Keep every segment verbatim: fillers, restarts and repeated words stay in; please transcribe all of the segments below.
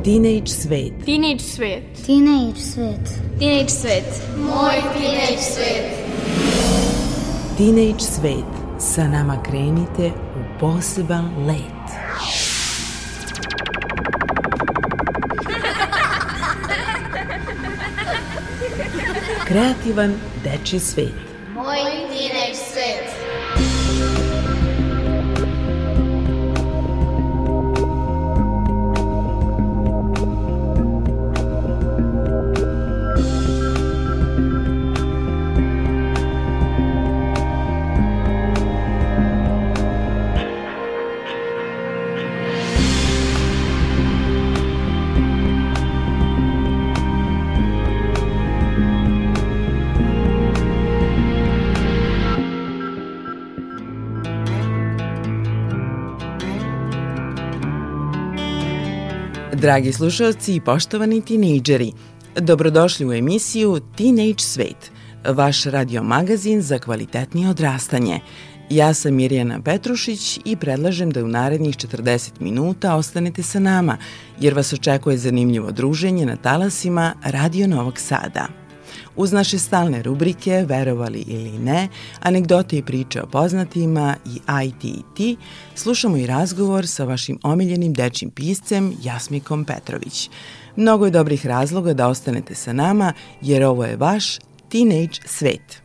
Teenage svet. Teenage svet. Teenage svet. Teenage svet. Moj teenage svet. Teenage svet. Sa nama krenite u poseban let. Kreativan dečji svet. Moj teenage svet. Dragi slušalci i poštovani tinejdžeri, dobrodošli u emisiju Teenage svet, vaš radio magazin za kvalitetnije odrastanje. Ja sam Mirjana Petrušić i predlažem da u narednih četrdeset minuta ostanete sa nama, jer vas očekuje zanimljivo druženje na talasima Radio Novog Sada. Uz naše stalne rubrike, verovali ili ne, anegdote i priče o poznatima i I T i T, slušamo i razgovor sa vašim omiljenim dečjim piscem Jasmikom Petrović. Mnogo je dobrih razloga da ostanete sa nama, jer ovo je vaš Teenage svet.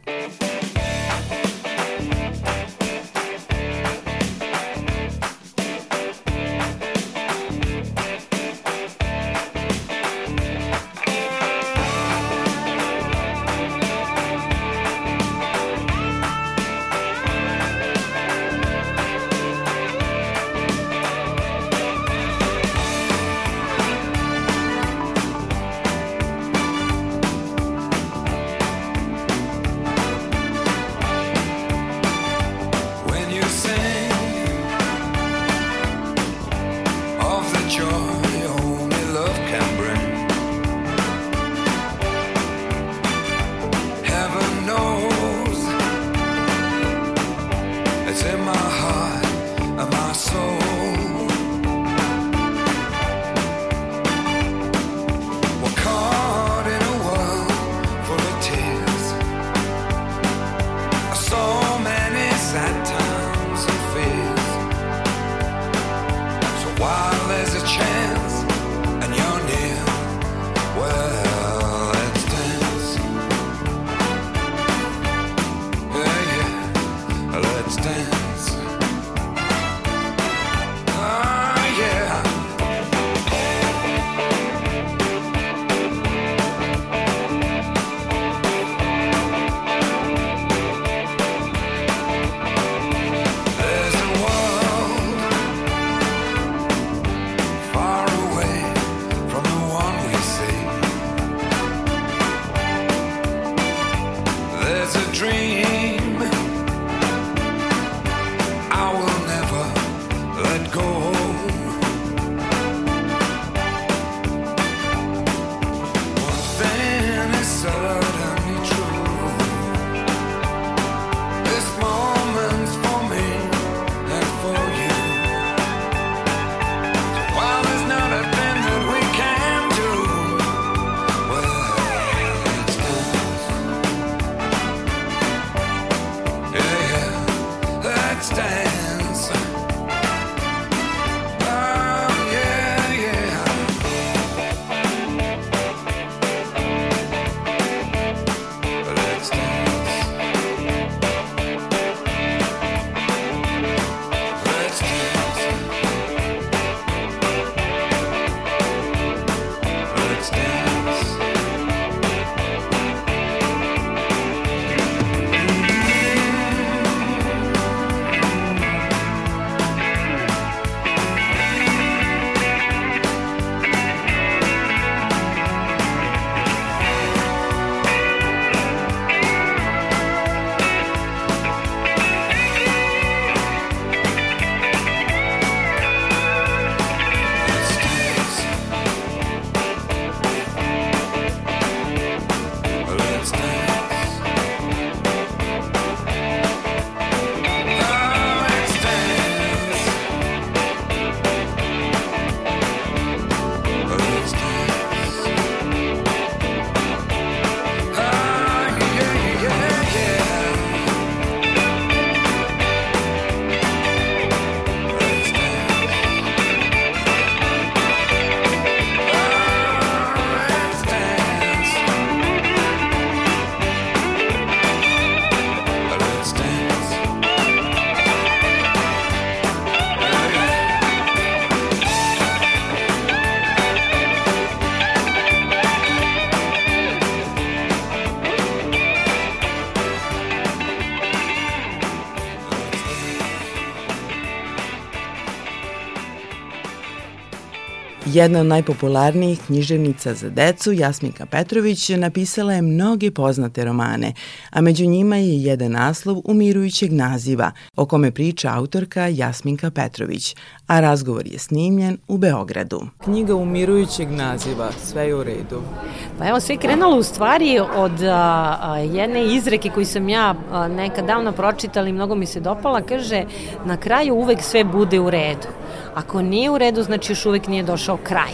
Jedna od najpopularnijih književnica za decu, Jasminka Petrović, napisala je mnoge poznate romane, a među njima je jedan naslov umirujućeg naziva, o kome priča autorka Jasminka Petrović, a razgovor je snimljen u Beogradu. Knjiga umirujućeg naziva, sve je u redu. Pa evo, sve je krenulo u stvari od a, a, jedne izreke koju sam ja a, nekad davno pročitala i mnogo mi se dopala, kaže, na kraju uvek sve bude u redu. Ako nije u redu, znači još uvek nije došao kraj.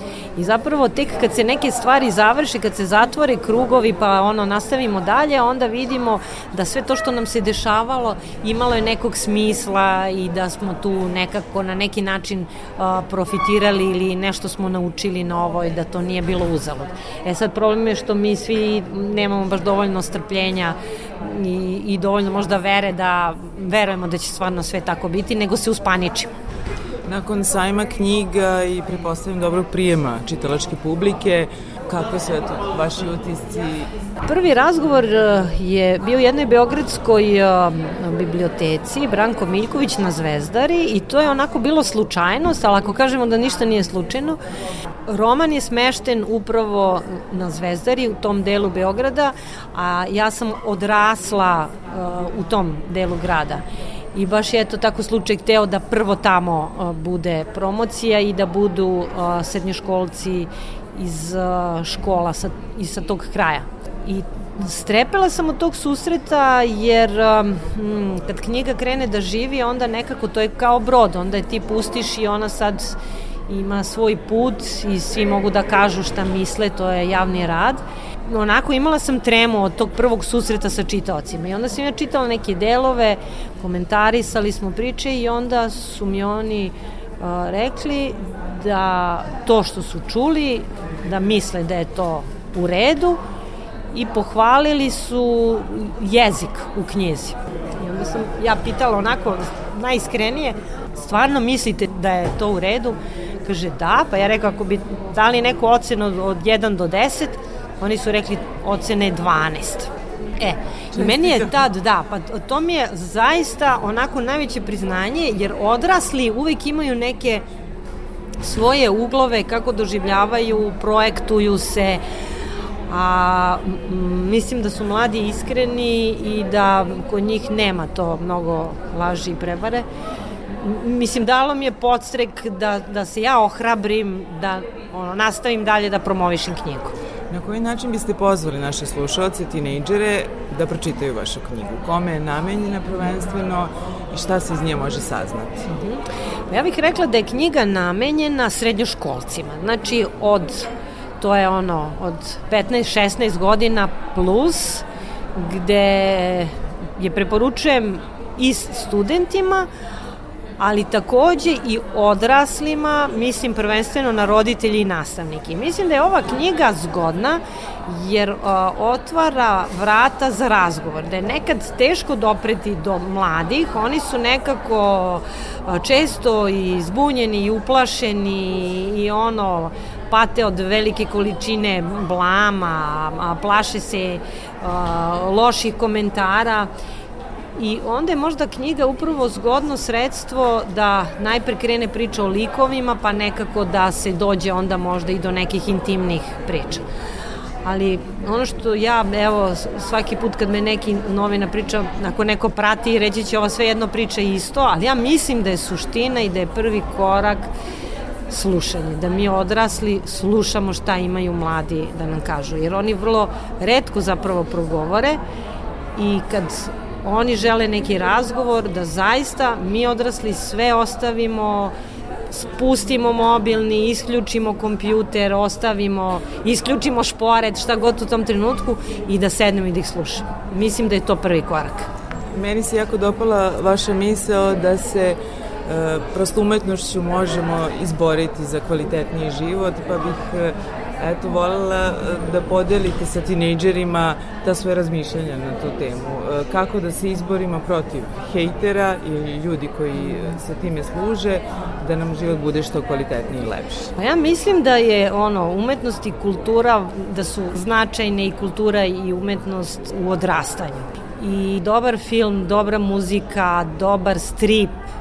I zapravo tek kad se neke stvari završe, kad se zatvore krugovi pa ono nastavimo dalje, onda vidimo da sve to što nam se dešavalo imalo je nekog smisla i da smo tu nekako na neki način uh, profitirali ili nešto smo naučili novo i da to nije bilo uzalud. E sad problem je što mi svi nemamo baš dovoljno strpljenja i, i dovoljno možda vere da verujemo da će stvarno sve tako biti, nego se uspaničimo. Nakon sajma knjiga i pretpostavljam dobrog prijema čitalačke publike, kako su eto vaši utisci? Prvi razgovor je bio u jednoj beogradskoj biblioteci, Branko Miljković na Zvezdari, i to je onako bilo slučajnost, ali ako kažemo da ništa nije slučajno, roman je smešten upravo na Zvezdari, u tom delu Beograda, a ja sam odrasla u tom delu grada. I baš je to tako slučaj hteo da prvo tamo uh, bude promocija i da budu uh, srednjoškolci iz uh, škola sa, i sa tog kraja. I strepela sam od tog susreta jer um, kad knjiga krene da živi, onda nekako to je kao brod, onda je ti pustiš i ona sad ima svoj put i svi mogu da kažu šta misle, to je javni rad. Onako imala sam tremu od tog prvog susreta sa čitaocima i onda sam ja čitala neke delove, komentarisali smo priče i onda su mi oni uh, rekli da to što su čuli, da misle da je to u redu i pohvalili su jezik u knjizi. I onda sam ja pitala onako najiskrenije, stvarno mislite da je to u redu? Kaže da, pa ja rekao ako bi dali neku ocenu od, od jedan do deset, oni su rekli ocene dvanaest. E, i meni je tad, da, pa to mi je zaista onako najveće priznanje, jer odrasli uvek imaju neke svoje uglove, kako doživljavaju, projektuju se, a m, mislim da su mladi iskreni i da kod njih nema to mnogo laži i prevare. Mislim, dalo mi je podstrek da, da se ja ohrabrim, da ono, nastavim dalje da promovišem knjigu. Na koji način biste pozvali naše slušaoce, tinejdžere, da pročitaju vašu knjigu? Kome je namenjena prvenstveno i šta se iz nje može saznati? Mm-hmm. Ja bih rekla da je knjiga namenjena srednjoškolcima. Znači, od, to je ono, od petnaest šesnaest godina plus, gde je preporučujem i studentima, ali takođe i odraslima, mislim prvenstveno na roditelji i nastavnike. Mislim da je ova knjiga zgodna jer uh, otvara vrata za razgovor, da je nekad teško dopreti do mladih, oni su nekako uh, često i zbunjeni i uplašeni i ono pate od velike količine blama, a plaše se uh, loših komentara. I onda je možda knjiga upravo zgodno sredstvo da najpre krene priča o likovima, pa nekako da se dođe onda možda i do nekih intimnih priča. Ali ono što ja, evo, svaki put kad me neki novina priča, ako neko prati, reći će ova sve jedno priča isto, ali ja mislim da je suština i da je prvi korak slušanje, da mi odrasli slušamo šta imaju mladi da nam kažu, jer oni vrlo retko zapravo progovore i kad oni žele neki razgovor, da zaista mi odrasli sve ostavimo, spustimo mobilni, isključimo kompjuter, ostavimo, isključimo šporet, šta god u tom trenutku i da sednemo i da ih slušamo. Mislim da je to prvi korak. Meni se jako dopala vaša misao da se e, prosto umetnošću možemo izboriti za kvalitetniji život, pa bih e, eto, voljela da podelite sa tinejdžerima ta svoje razmišljanja na tu temu. Kako da se izborimo protiv hejtera ili ljudi koji se time služe, da nam život bude što kvalitetniji i lepši. Pa ja mislim da je ono, umetnost i kultura, da su značajne i kultura i umetnost u odrastanju. I dobar film, dobra muzika, dobar strip,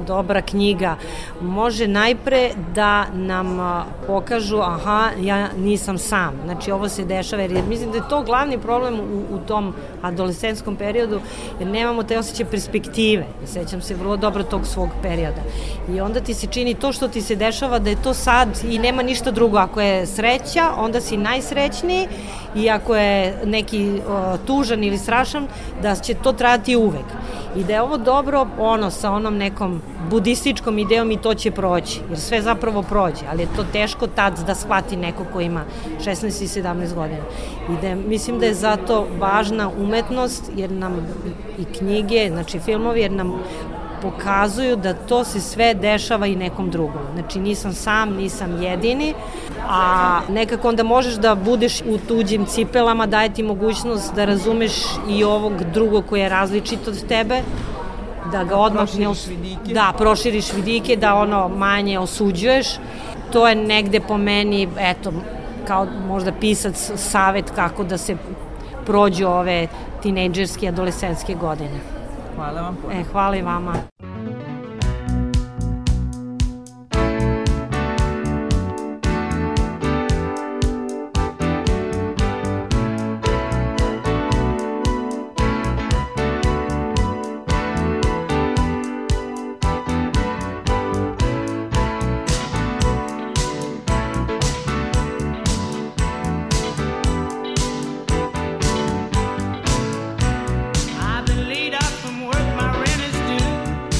dobra knjiga može najpre da nam pokažu aha, ja nisam sam. Znači ovo se dešava, jer mislim da je to glavni problem u, u tom adolescentskom periodu, jer nemamo te osjećaje perspektive. Sećam se vrlo dobro tog svog perioda. I onda ti se čini to što ti se dešava da je to sad i nema ništa drugo. Ako je sreća, onda si najsrećniji, i ako je neki o, tužan ili strašan, da će to trajati uvek. I da je ovo dobro ono sa onom nekom budističkom idejom i to će proći, jer sve zapravo prođe, ali je to teško tad da shvati neko ko ima šesnaest i sedamnaest godina. I da je, mislim da je zato važna umetnost, jer nam i knjige, znači filmovi, jer nam pokazuju da to se sve dešava i nekom drugom. Znači nisam sam, nisam jedini, a nekako onda možeš da budeš u tuđim cipelama, daje ti mogućnost da razumeš i ovog drugog koji je različit od tebe, da ga odmah proširiš ne os... vidike. Da, proširiš vidike, da ono manje osuđuješ. To je negde po meni, eto, kao možda pisac savet kako da se prođu ove tinejdžerske, adolescentske godine. Hvala vam puno. E, hvala i vama. I've been laid out from work, my rent is due.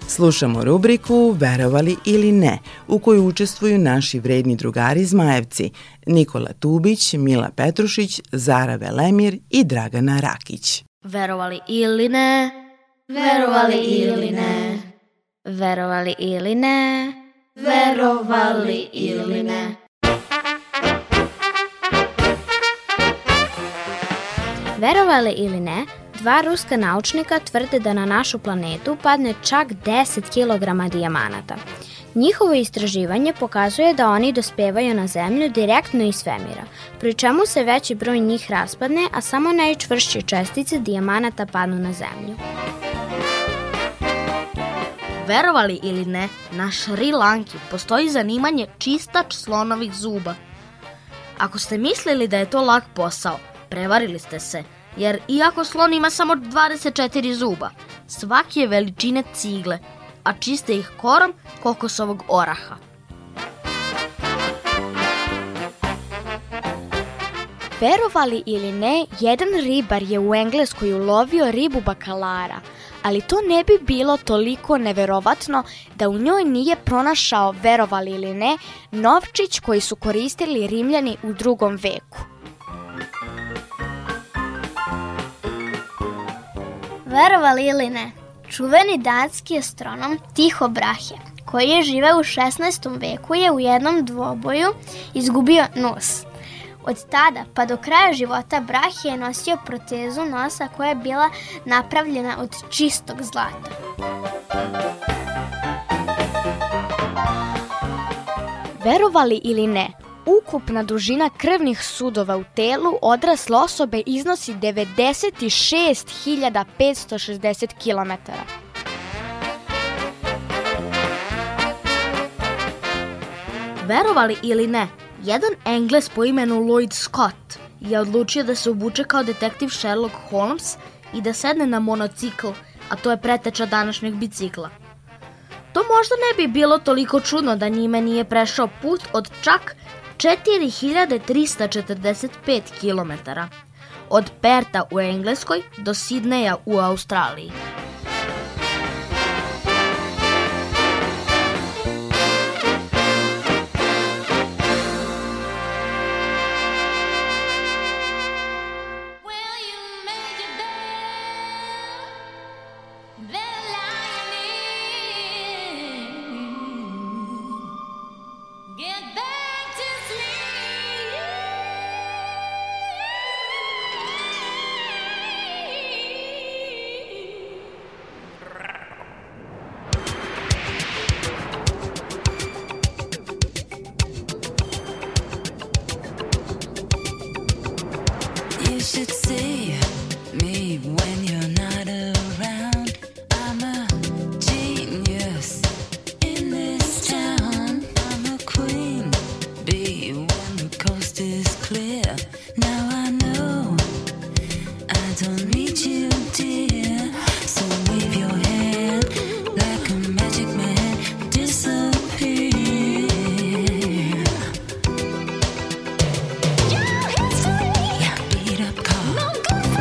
Slušamo rubriku Verovali ili ne, u kojoj učestvuju naši vredni drugari Zmajevci Nikola Tubić, Mila Petrušić, Zara Velemir i Dragana Rakić. Verovali ili ne? Verovali ili ne? Verovali ili ne? Verovali ili ne? Verovali ili ne, dva ruska naučnika tvrde da na našu planetu padne čak deset kilograma dijamanata. Njihovo istraživanje pokazuje da oni dospevaju na Zemlju direktno iz svemira, pri čemu se veći broj njih raspadne, a samo najčvršće čestice dijamanata padnu na Zemlju. Verovali ili ne, na Šri Lanki postoji zanimanje čistač slonovih zuba. Ako ste mislili da je to lak posao, prevarili ste se, jer iako slon ima samo dvadeset četiri zuba, svaki je veličine cigle, a čiste ih korom kokosovog oraha. Verovali ili ne, jedan ribar je u Engleskoj ulovio ribu bakalara, ali to ne bi bilo toliko neverovatno da u njoj nije pronašao, verovali ili ne, novčić koji su koristili Rimljani u drugom veku. Verovali ili ne, čuveni danski astronom Tycho Brahe, koji je živeo u šesnaestom veku, je u jednom dvoboju izgubio nos. Od tada pa do kraja života Brahe je nosio protezu nosa koja je bila napravljena od čistog zlata. Verovali ili ne, ukupna dužina krvnih sudova u telu odrasle osobe iznosi devedeset šest hiljada petsto šezdeset kilometara. Verovali ili ne, jedan Englez po imenu Lloyd Scott je odlučio da se obuče kao detektiv Sherlock Holmes i da sedne na monocikl, a to je preteča današnjeg bicikla. To možda ne bi bilo toliko čudno da njime nije prešao put od čak četiri hiljade trista četrdeset pet kilometara, od Perta u Engleskoj do Sidneja u Australiji. Good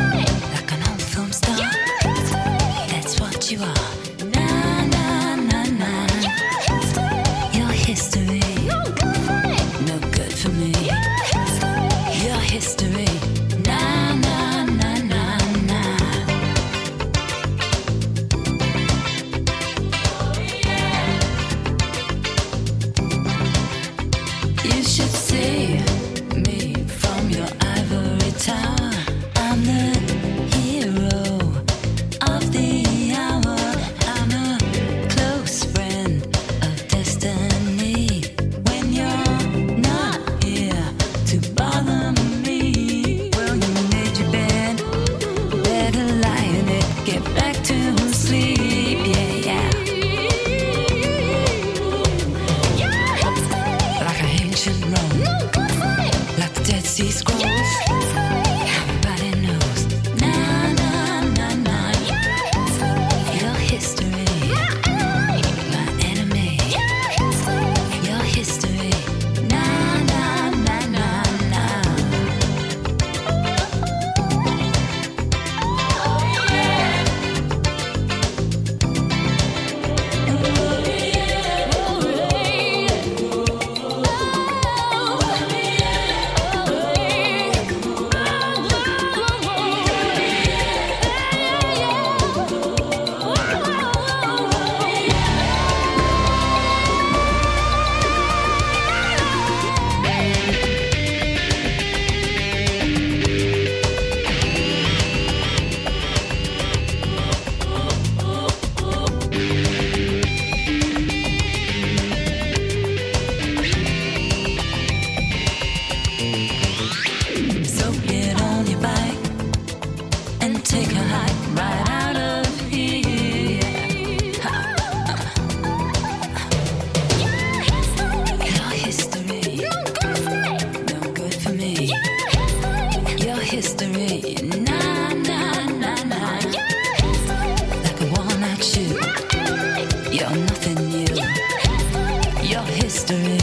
You're nothing new. You're history.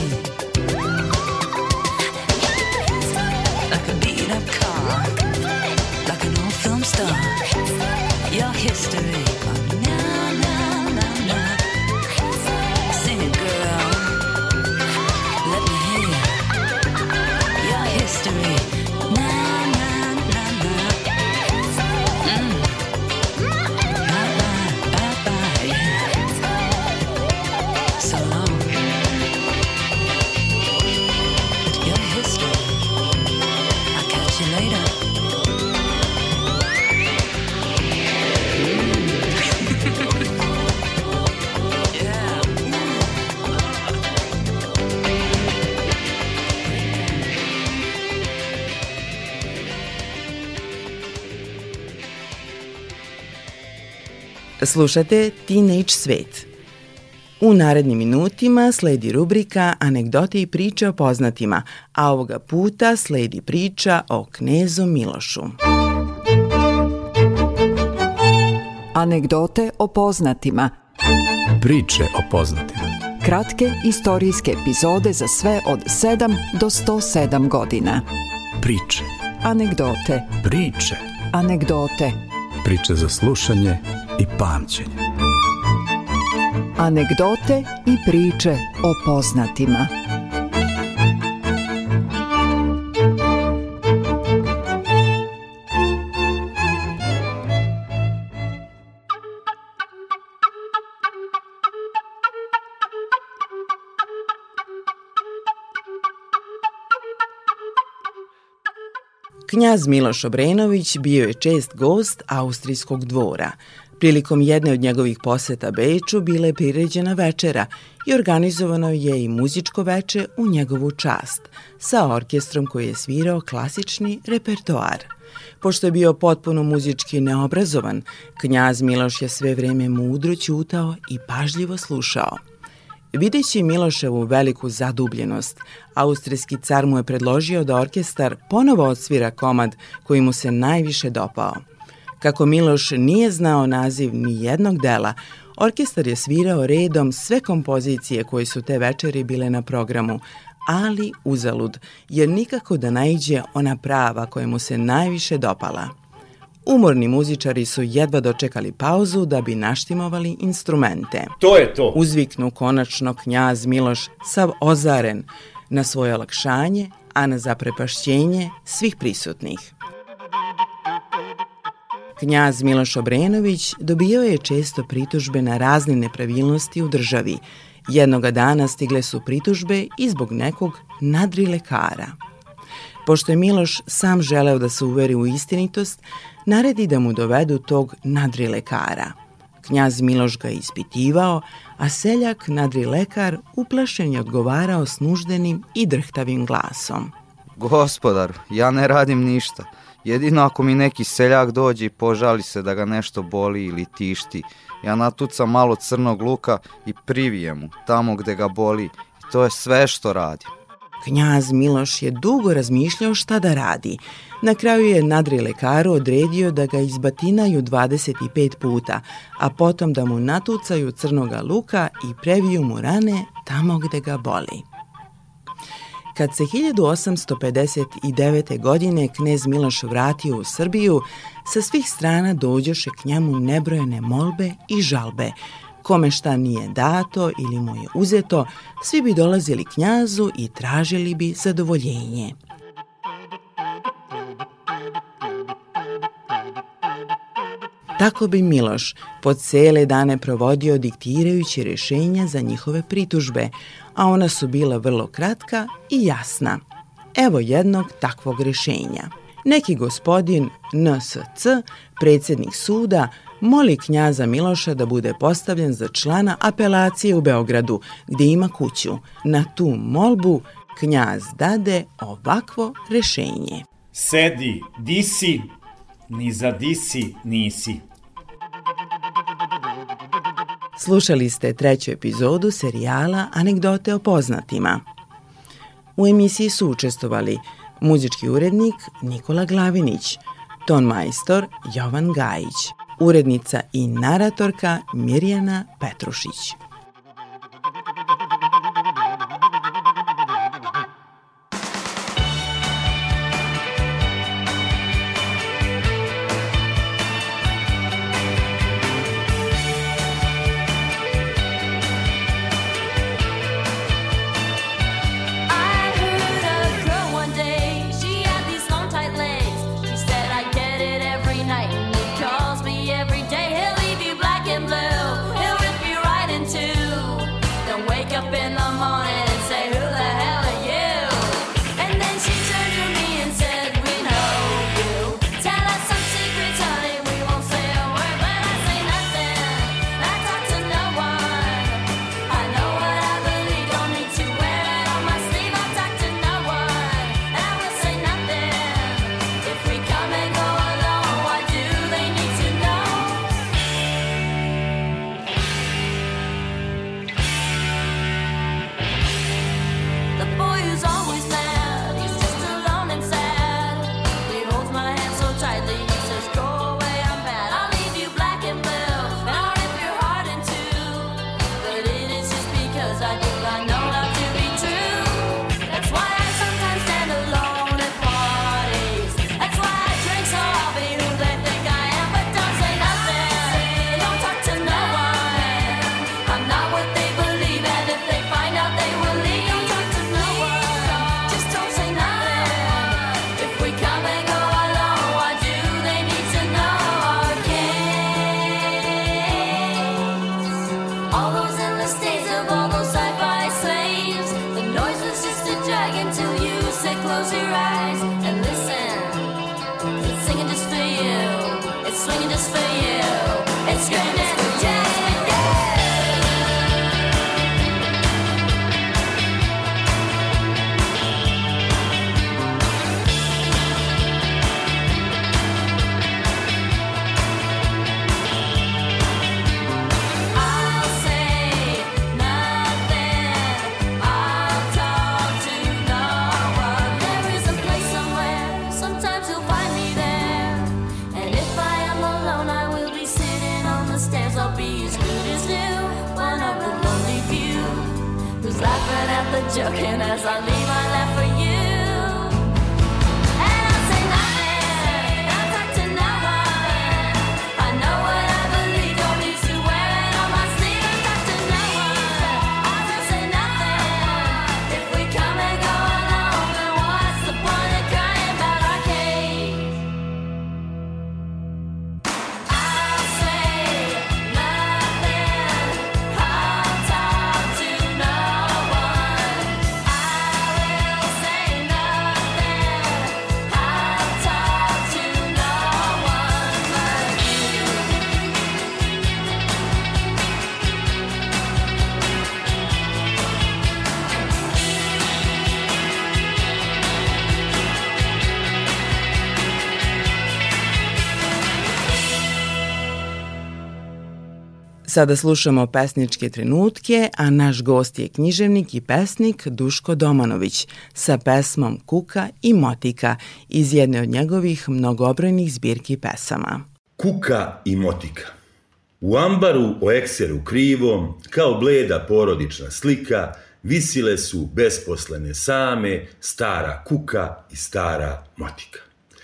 Like a beat up car. Like an old film star. You're history. Slušate Teenage Svet. U narednim minutima sledi rubrika Anegdote i priče o poznatima, a ovoga puta sledi priča o knezu Milošu. Anegdote o poznatima. Priče o poznatima. Kratke istorijske epizode za sve od sedam do sto sedam godina. Priče. Anegdote. Priče. Anegdote. Priče za slušanje i pamćenje. Anegdote i priče o poznatima. Knjaz Miloš Obrenović bio je čest gost austrijskog dvora. Prilikom jedne od njegovih poseta Beču bila je priređena večera i organizovano je i muzičko veče u njegovu čast, sa orkestrom koji je svirao klasični repertoar. Pošto je bio potpuno muzički neobrazovan, knjaz Miloš je sve vreme mudro ćutao i pažljivo slušao. Videći Miloševu veliku zadubljenost, austrijski car mu je predložio da orkestar ponovo odsvira komad koji mu se najviše dopao. Kako Miloš nije znao naziv ni jednog dela, orkestar je svirao redom sve kompozicije koje su te večeri bile na programu, ali uzalud, jer nikako da naiđe ona prava koja mu se najviše dopala. Umorni muzičari su jedva dočekali pauzu da bi naštimovali instrumente. To je to! Uzviknu konačno knjaz Miloš sav ozaren na svoje olakšanje, a na zaprepašćenje svih prisutnih. Knjaz Miloš Obrenović dobio je često pritužbe na razne nepravilnosti u državi. Jednoga dana stigle su pritužbe i zbog nekog nadrilekara. Pošto je Miloš sam želeo da se uveri u istinitost, naredi da mu dovedu tog nadrilekara. Knjaz Miloš ga je ispitivao, a seljak nadrilekar uplašen je odgovarao s nuždenim i drhtavim glasom. Gospodaru, ja ne radim ništa. Jedino ako mi neki seljak dođe i požali se da ga nešto boli ili tišti, ja natucam malo crnog luka i privijem mu tamo gde ga boli. I to je sve što radim. Knjaz Miloš je dugo razmišljao šta da radi. Na kraju je nadrilekaru odredio da ga izbatinaju dvadeset pet puta, a potom da mu natucaju crnoga luka i previju mu rane tamo gde ga boli. Kad se hiljadu osamsto pedeset devete. godine knez Miloš vratio u Srbiju, sa svih strana dođoše k njemu nebrojene molbe i žalbe. Kome šta nije dato ili mu je uzeto, svi bi dolazili knjazu i tražili bi zadovoljenje. Tako bi Miloš po cele dane provodio diktirajući rješenja za njihove pritužbe, a ona su bila vrlo kratka i jasna. Evo jednog takvog rješenja. Neki gospodin N S C, predsjednik suda, moli knjaza Miloša da bude postavljen za člana apelacije u Beogradu, gdje ima kuću. Na tu molbu knjaz dade ovakvo rješenje. Sedi, di si, ni za di si nisi. Slušali ste treću epizodu serijala Anegdote o poznatima. U emisiji su učestvovali muzički urednik Nikola Glavinić, ton majstor Jovan Gajić, urednica i naratorka Mirjana Petrušić. All those endless days of all those sci-fi slaves. The noise was just a drag until you said close your eyes and listen. It's singing just for you. It's swinging just for you. It's screaming just for you. Laughing at the joking as I leave my laugh for you. And I'll say nothing, I'll talk to no one. I know what I believe, don't need to wear it on my sleeve. I'll talk to no one, I'll just say nothing. If we come and go alone, then what's the point of crying about our case? I'll say nothing, I'll talk to no one. Sada slušamo pesničke trenutke, a naš gost je književnik i pesnik Duško Domanović sa pesmom Kuka i motika iz jedne od njegovih mnogobrojnih zbirki pesama. Kuka i motika. U ambaru o ekseru krivom, kao bleda porodična slika, visile su besposlene same stara kuka i stara motika.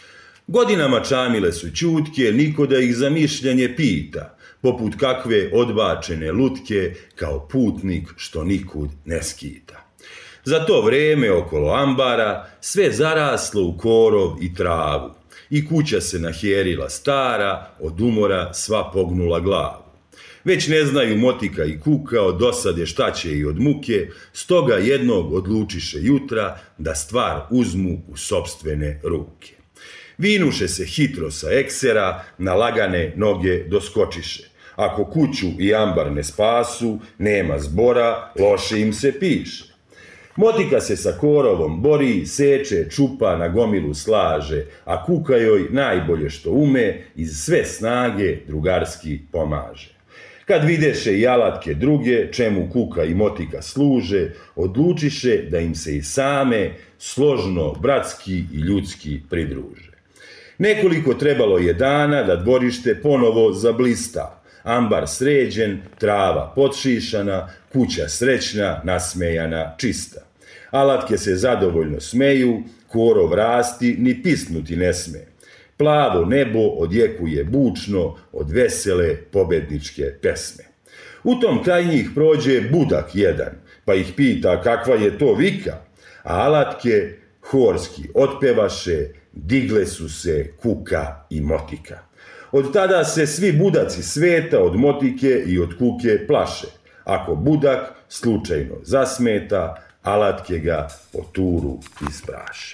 Godinama čamile su ćutke, niko da ih za mišljenje pita, poput kakve odbačene lutke, kao putnik što nikud ne skita. Za to vreme okolo ambara sve zaraslo u korov i travu i kuća se naherila stara, od umora sva pognula glavu. Već ne znaju motika i kuka od dosade šta će i od muke, stoga jednog odlučiše jutra da stvar uzmu u sopstvene ruke. Vinuše se hitro sa eksera, na lagane noge doskočiše. Ako kuću i ambar ne spasu, nema zbora, loše im se piše. Motika se sa korovom bori, seče, čupa, na gomilu slaže, a kuka joj najbolje što ume, iz sve snage drugarski pomaže. Kad videše i alatke druge, čemu kuka i motika služe, odlučiše da im se i same složno, bratski i ljudski pridruže. Nekoliko trebalo je dana da dvorište ponovo zablista, ambar sređen, trava podšišana, kuća srećna, nasmejana, čista. Alatke se zadovoljno smeju, korov rasti, ni pisnuti ne sme. Plavo nebo odjekuje bučno od vesele pobedničke pesme. U tom kraj njih prođe budak jedan, pa ih pita kakva je to vika, a alatke horski otpevaše, digle su se kuka i motika. Od tada se svi budaci sveta od motike i od kuke plaše. Ako budak slučajno zasmeta, alatke ga po turu ispraše.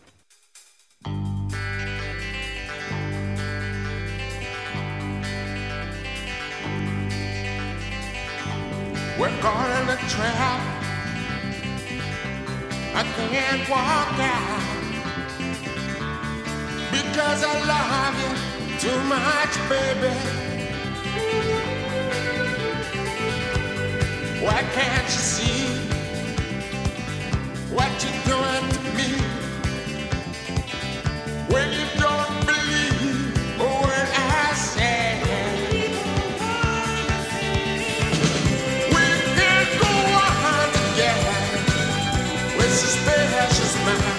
We're caught in a trap. I can't walk out because I love you too much, baby. Why can't you see what you're doing to me? When you don't believe a word I say, we can go on together with suspicious minds.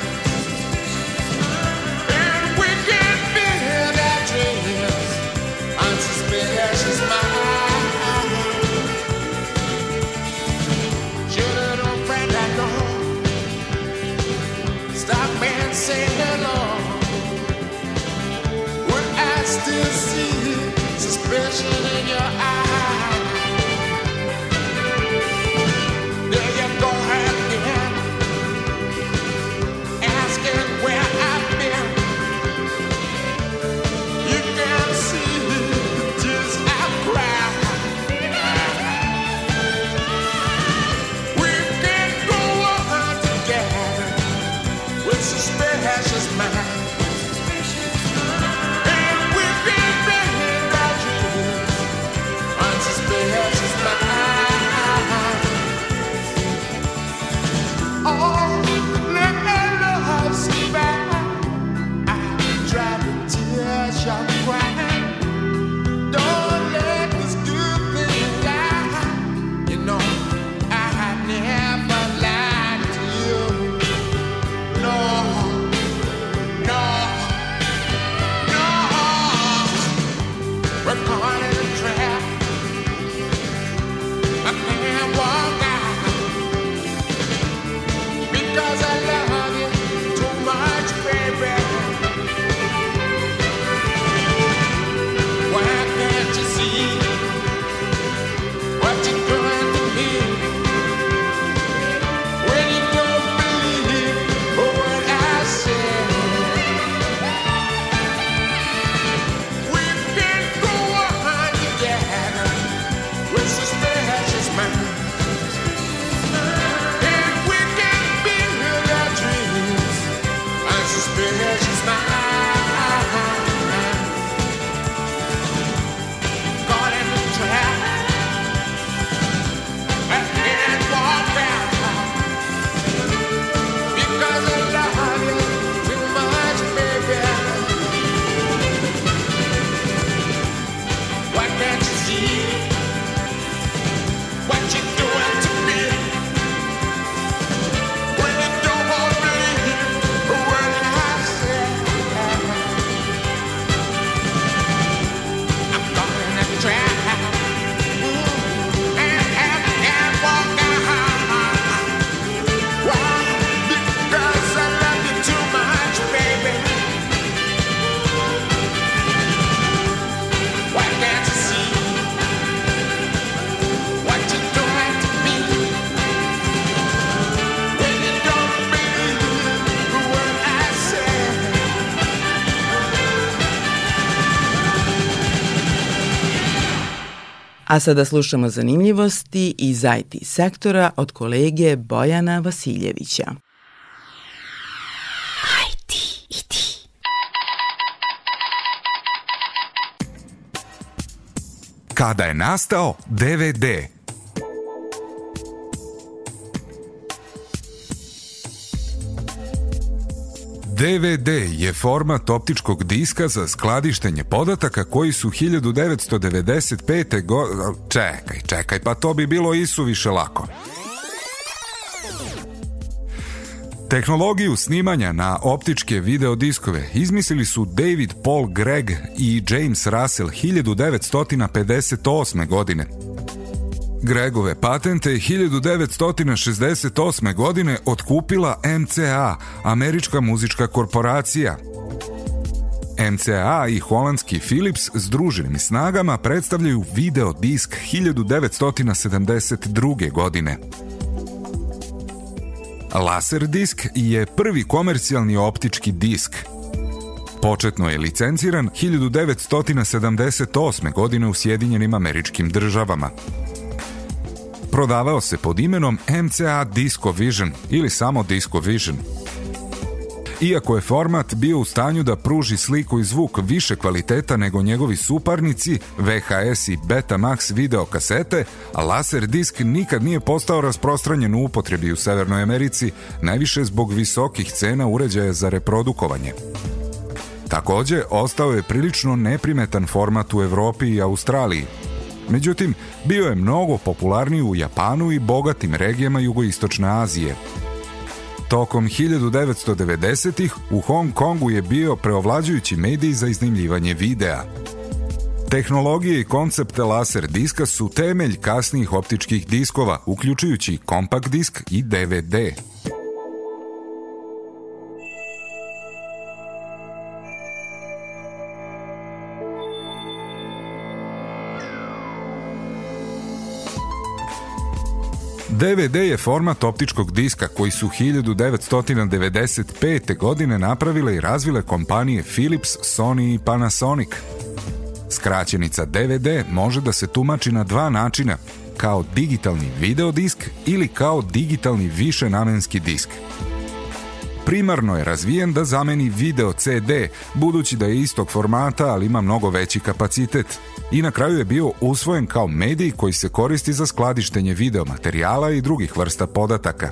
I can't walk out because I love you too much, baby. Why can't you see what you're doing to me? When you don't believe what I say, we can go on together with suspicious minds, and we can build our dreams on suspicious minds. Caught in the trap, I can't walk out because I love you too much, baby. Why can't you see what you're doing to me? When you don't believe what I say, I'm caught in a trap, and I can't walk out. Why? Because I love you too much, baby. Why can't you see what you're doing to me? When you don't believe what I say. A sada slušamo zanimljivosti iz I T sektora od kolege Bojana Vasiljevića. Kada je nastao D V D? D V D je format optičkog diska za skladištenje podataka koji su hiljadu devetsto devedeset pete. go... Čekaj, čekaj, pa to bi bilo isuviše lako. Tehnologiju snimanja na optičke videodiskove izmislili su David Paul Gregg i James Russell hiljadu devetsto pedeset osme. godine. Gregove patente je hiljadu devetsto šezdeset osme. godine otkupila M C A, američka muzička korporacija. M C A i holandski Philips združenim snagama predstavljaju video disk hiljadu devetsto sedamdeset druge. godine. Laserdisk je prvi komercijalni optički disk. Početno je licenciran hiljadu devetsto sedamdeset osme. godine u Sjedinjenim Američkim Državama. Prodavao se pod imenom M C A DiscoVision ili samo DiscoVision. Iako je format bio u stanju da pruži sliku i zvuk više kvaliteta nego njegovi suparnici, V H S i Betamax video kasete, a laser disk nikad nije postao rasprostranjen u upotrebi u Severnoj Americi, najviše zbog visokih cena uređaja za reprodukovanje. Takođe, ostao je prilično neprimetan format u Evropi i Australiji. Međutim, bio je mnogo popularniji u Japanu i bogatim regijama jugoistočne Azije. Tokom hiljadu devetsto devedesetih u Hong Kongu je bio preovlađujući medij za iznajmljivanje videa. Tehnologije i koncepte laser diska su temelj kasnijih optičkih diskova, uključujući kompakt disk i D V D. D V D je format optičkog diska koji su hiljadu devetsto devedeset pete. godine napravile i razvile kompanije Philips, Sony i Panasonic. Skraćenica D V D može da se tumači na dva načina, kao digitalni videodisk ili kao digitalni višenamenski disk. Primarno je razvijen da zameni video C D, budući da je istog formata, ali ima mnogo veći kapacitet. I na kraju je bio usvojen kao medij koji se koristi za skladištenje videomaterijala i drugih vrsta podataka.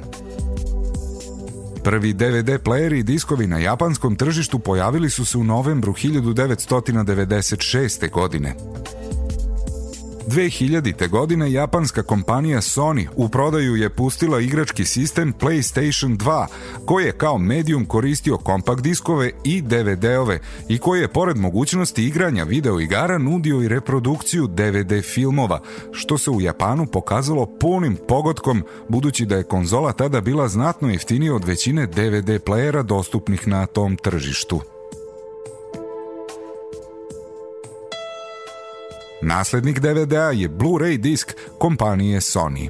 Prvi D V D playeri i diskovi na japanskom tržištu pojavili su se u novembru hiljadu devetsto devedeset šeste. godine. dve hiljadite. godine japanska kompanija Sony u prodaju je pustila igrački sistem PlayStation dva, koji je kao medijum koristio kompakt diskove i D V D-ove i koji je pored mogućnosti igranja video igara nudio i reprodukciju D V D filmova, što se u Japanu pokazalo punim pogodkom, budući da je konzola tada bila znatno jeftinija od većine D V D playera dostupnih na tom tržištu. Naslednik D V D-a je Blu-ray disk kompanije Sony.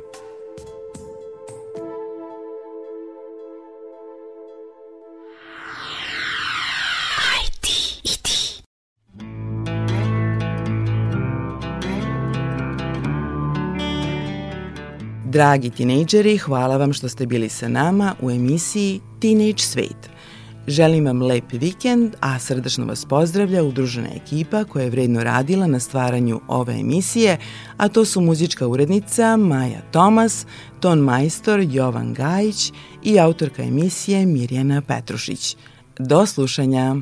Dragi tinejdžeri, hvala vam što ste bili sa nama u emisiji Teenage Svet. Želim vam lep vikend, a srdačno vas pozdravlja udružena ekipa koja je vredno radila na stvaranju ove emisije, a to su muzička urednica Maja Tomas, ton majstor Jovan Gajić i autorka emisije Mirjana Petrušić. Do slušanja!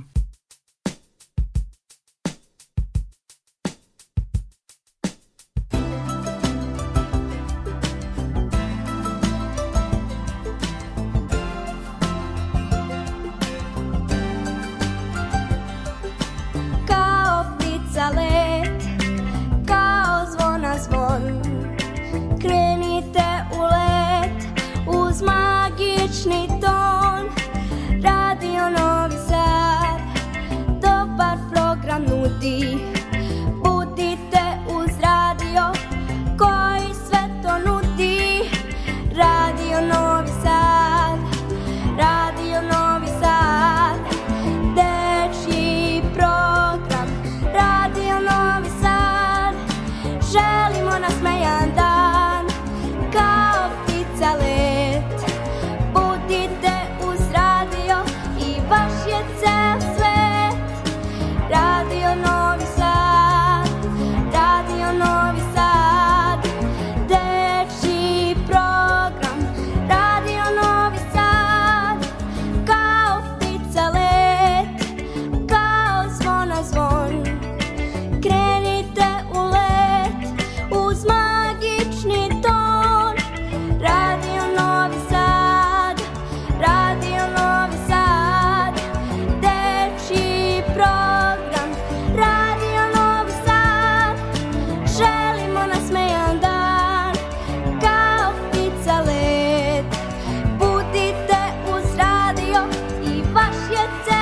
Budite uz radio koji sve to nudi. Radio Novi Sad, Radio Novi Sad, dečji program. Radio Novi Sad, želimo nasmejan dan kao ptica let. Budite uz radio i vaš je ceo svet. Radio Novi Sad, Radio Novi Sad, dečji program. Radio Novi Sad, kao ptica let, kao zvona zvon. Krenite u let uz magični ton. Radio Novi Sad, Radio Novi Sad, dečji program. Radio Novi Sad, želimo nasmejan dan kao ptica let. Budite uz radio i vaš je ceo